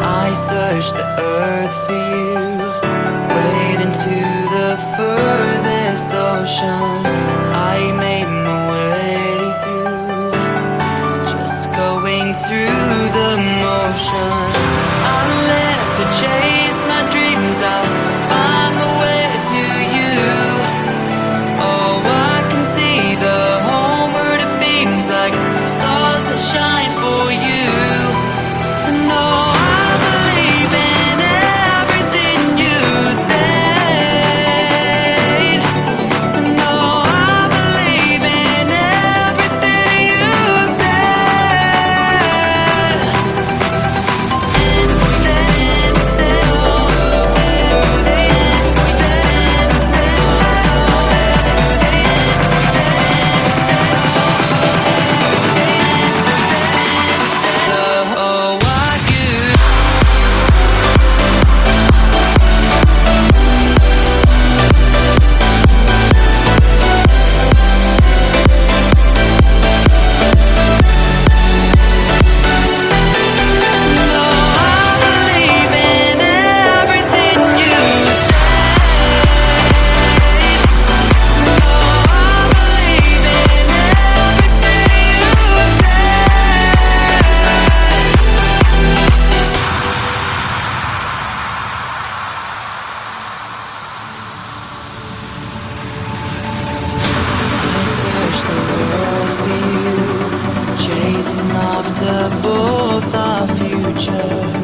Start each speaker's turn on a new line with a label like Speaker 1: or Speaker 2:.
Speaker 1: I searched the earth for you, wade into the furthest oceans. I made my way through, just going through the motions. I live to chase my dreams, I'll find my way to you. Oh, I can see the homeward beams like stars that shine for you. No, I believe in everything you said. No, I believe in everything you said. Chasing after both our futures.